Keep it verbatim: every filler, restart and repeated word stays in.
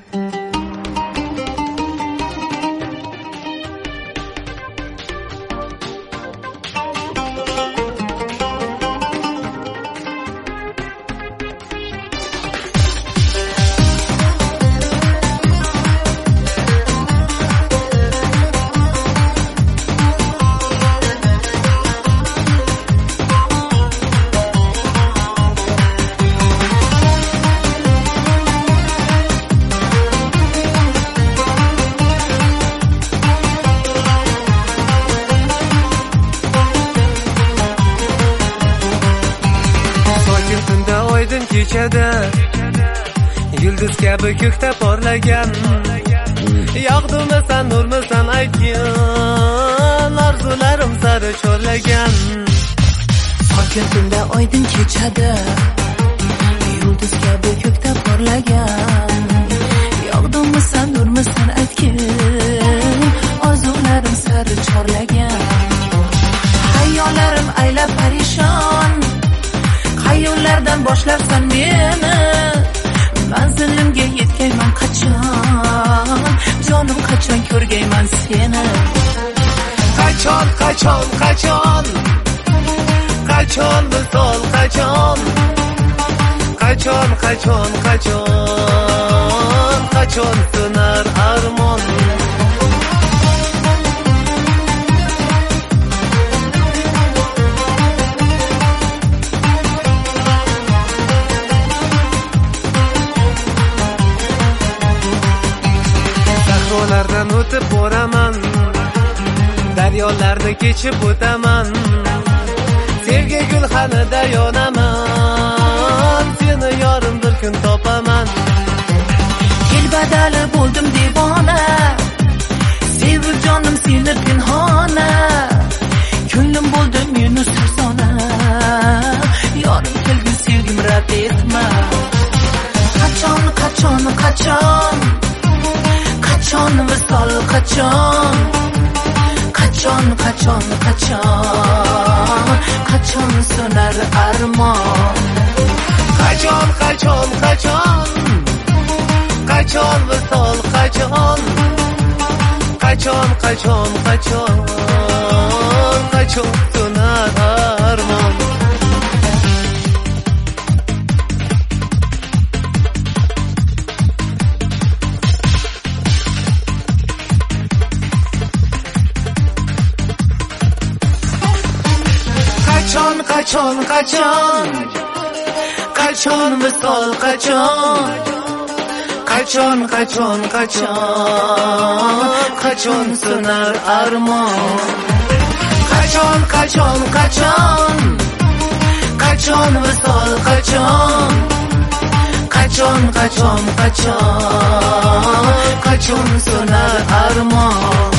kechada yulduz kabi ko'kda porlagan, yog'dimisan nurmisan aytgan, orzularim sari chorlagan. Sokin tunda oydin kechada yulduz kabi ko'kda porlagan, yog'dimisan nurmisan aytgan, orzularim sari chorlagan. Xayollarim aylab parishon, xayollardan boshlarsan meni, manzilimga yetkayman qachon, jonim qachon ko'rgayman seni. Qachon, qachon, qachon, qachon misol qachon, qachon, qachon, qachon, qachon so'nar armon. Sahrolardan o'tib boraman, daryolarni kechib o'taman, sevgi gulxanida yonaman, seni yorim bir kun topaman. Telbadali bo'ldim devona, sevib jonim seni pinhona, ko'nglim bo'ldi meni sarsona, yorim kelgin sevgim rad etma. Qachon, qachon, qachon, qachon visol qachon, qachon, qachon, qachon, qachon so'nar armon. Qachon, qachon, qachon, qachon visol qachon, qachon, qachon, qachon, qachon so'nar armon. Qachon, qachon, qachon, qachon misol qachon, qachon, qachon, qachon, qachon so'nar armon. Qachon, qachon, qachon, qachon misol qachon, qachon, qachon, qachon, qachon so'nar armon.